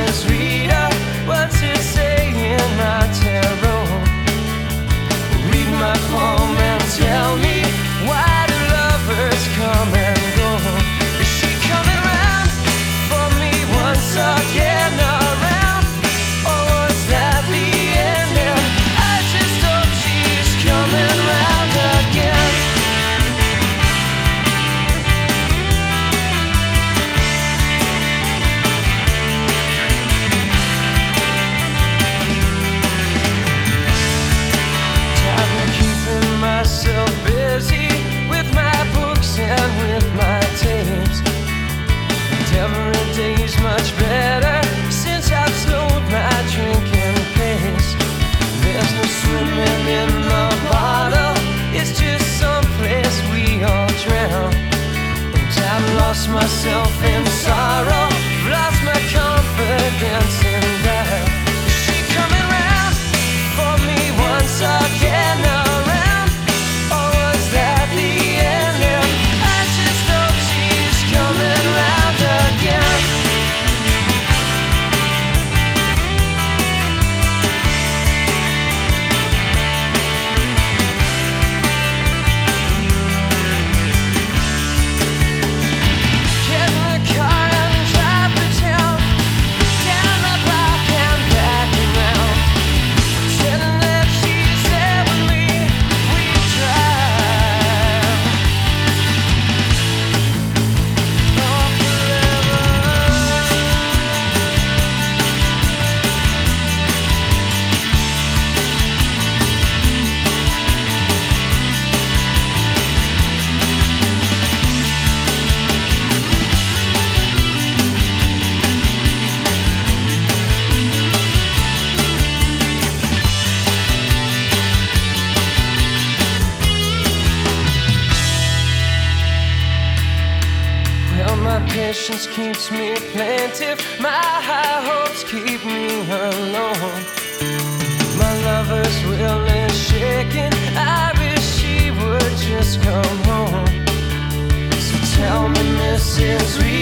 Mrs. Rita, what's it say in my tarot? Read my palm and tell me, why do lovers come and go? Is she coming round for me once again around? Or was that the end? And I just hope she's coming round again. Myself busy with my books and with my tapes, and every day's much better since I've slowed my drinking pace. There's no swimming in the bottle, it's just someplace we all drown. And I've lost myself in sorrow, lost my confidence in doubt. Is she coming round for me once again around? Patience keeps me plaintive, my high hopes keep me alone. My lover's will is shaking, I wish she would just come home. So tell me, Mrs. Reed,